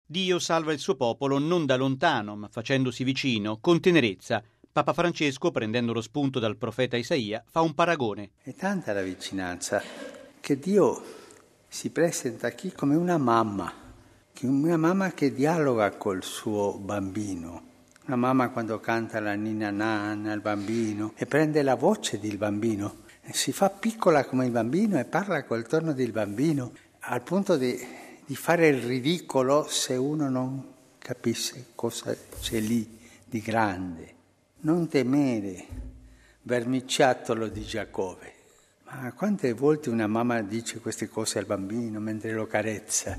Dio salva il suo popolo non da lontano, ma facendosi vicino, con tenerezza. Papa Francesco, prendendo lo spunto dal profeta Isaia, fa un paragone. È tanta la vicinanza che Dio si presenta qui come una mamma che dialoga col suo bambino. Una mamma quando canta la ninna nanna al bambino e prende la voce del bambino, si fa piccola come il bambino e parla col tono del bambino, al punto di fare il ridicolo se uno non capisce cosa c'è lì di grande. Non temere, vermiciattolo di Giacobbe. Ma quante volte una mamma dice queste cose al bambino mentre lo carezza?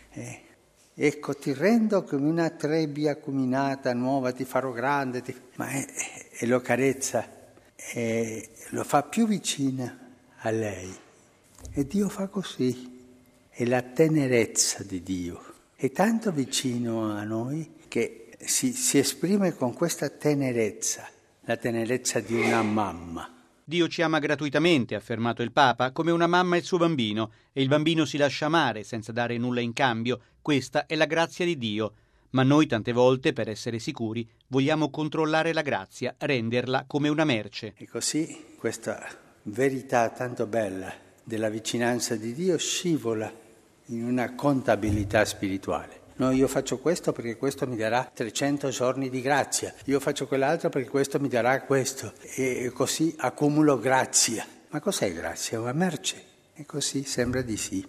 Ecco, ti rendo come una trebbia acuminata nuova, ti farò grande, e lo carezza e lo fa più vicina a lei. E Dio fa così. È la tenerezza di Dio. È tanto vicino a noi che si esprime con questa tenerezza, la tenerezza di una mamma. Dio ci ama gratuitamente, ha affermato il Papa, come una mamma il suo bambino, e il bambino si lascia amare senza dare nulla in cambio. Questa è la grazia di Dio. Ma noi tante volte, per essere sicuri, vogliamo controllare la grazia, renderla come una merce. E così questa verità tanto bella della vicinanza di Dio scivola in una contabilità spirituale. No, io faccio questo perché questo mi darà 300 giorni di grazia, io faccio quell'altro perché questo mi darà questo, e così accumulo grazia. Ma cos'è grazia? Una merce? E così sembra di sì.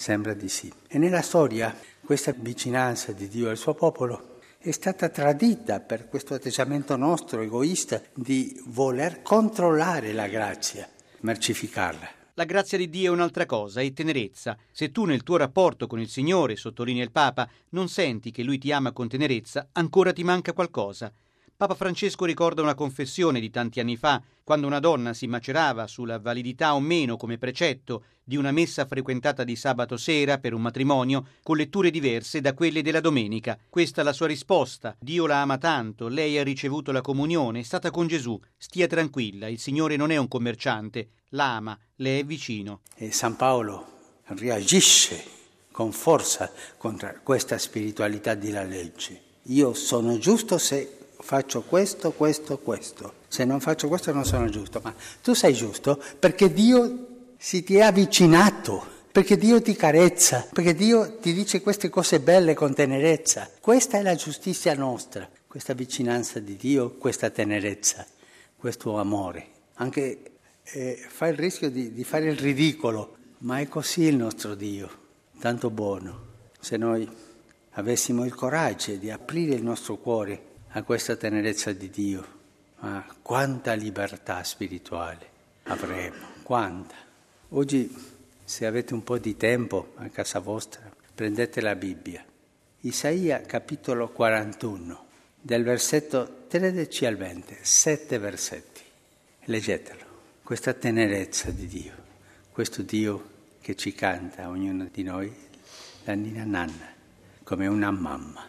E nella storia questa vicinanza di Dio al suo popolo è stata tradita per questo atteggiamento nostro egoista di voler controllare la grazia, mercificarla. La grazia di Dio è un'altra cosa, è tenerezza. Se tu nel tuo rapporto con il Signore, sottolinea il Papa, non senti che Lui ti ama con tenerezza, ancora ti manca qualcosa. Papa Francesco ricorda una confessione di tanti anni fa, quando una donna si macerava sulla validità o meno come precetto di una messa frequentata di sabato sera per un matrimonio con letture diverse da quelle della domenica. Questa è la sua risposta. Dio la ama tanto, lei ha ricevuto la comunione, è stata con Gesù. Stia tranquilla, il Signore non è un commerciante, la ama, le è vicino. E San Paolo reagisce con forza contro questa spiritualità della legge. Io sono giusto se faccio questo. Se non faccio questo non sono giusto. Ma tu sei giusto perché Dio si ti è avvicinato, perché Dio ti carezza, perché Dio ti dice queste cose belle con tenerezza. Questa è la giustizia nostra, questa vicinanza di Dio, questa tenerezza, questo amore. Anche fa il rischio di fare il ridicolo, ma è così il nostro Dio, tanto buono. Se noi avessimo il coraggio di aprire il nostro cuore a questa tenerezza di Dio, ma quanta libertà spirituale avremo, quanta. Oggi, se avete un po' di tempo a casa vostra, prendete la Bibbia. Isaia capitolo 41, del versetto 13 al 20, 7 versetti. Leggetelo. Questa tenerezza di Dio, questo Dio che ci canta, ognuno di noi, la ninna nanna, come una mamma.